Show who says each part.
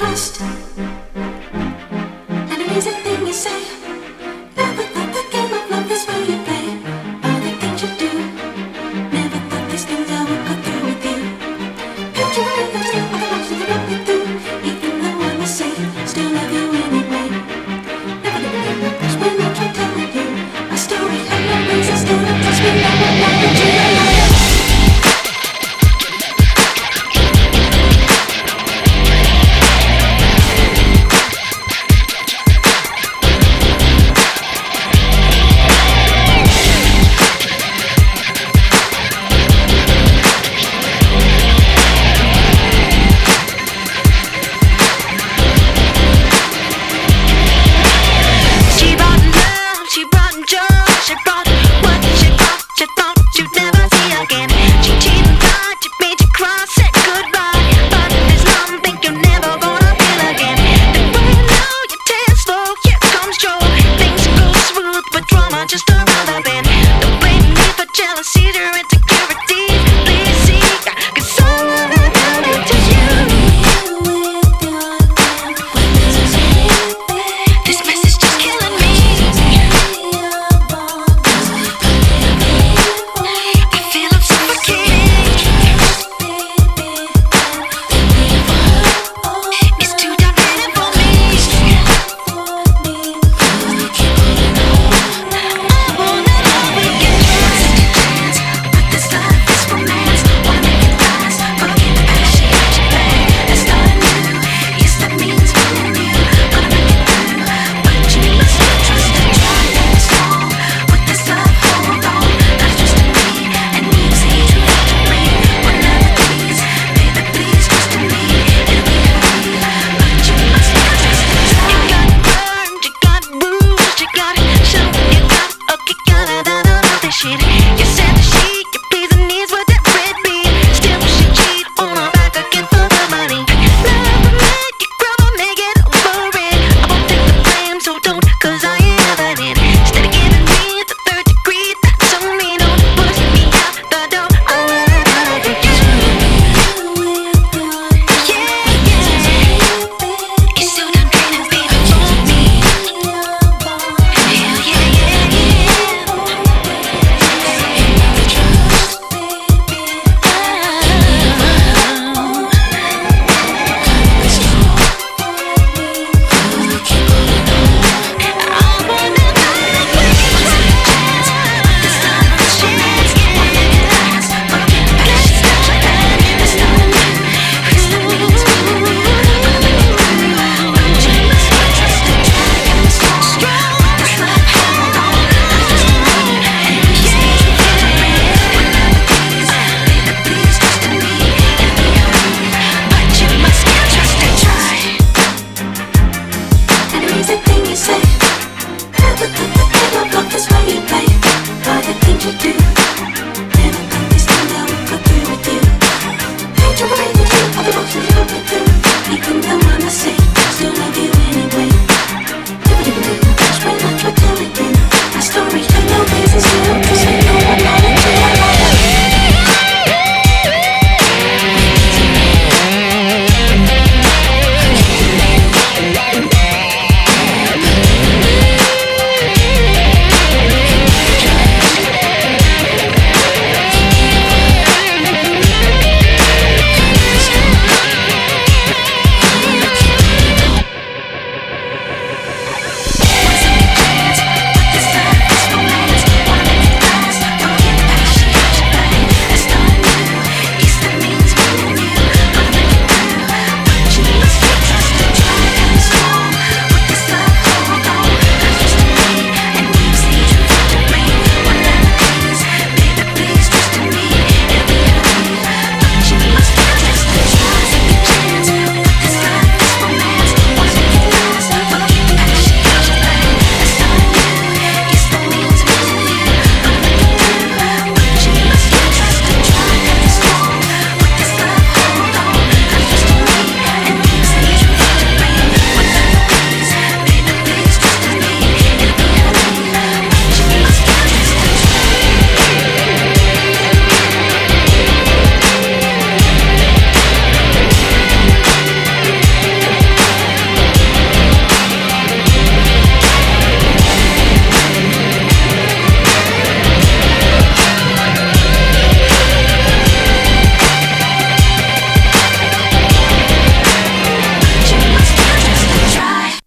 Speaker 1: trust. And it is a thing you say. Never thought the game of love is where you play. All the things you do. Never thought these things I would go through with you. Picturing the same for the options you put me through. Even though I'm a saint, still love you anyway. Never did it because when I tried telling you my story had no reason, still don't trust me. Now I'm walking to your life. Even though I'm a saint.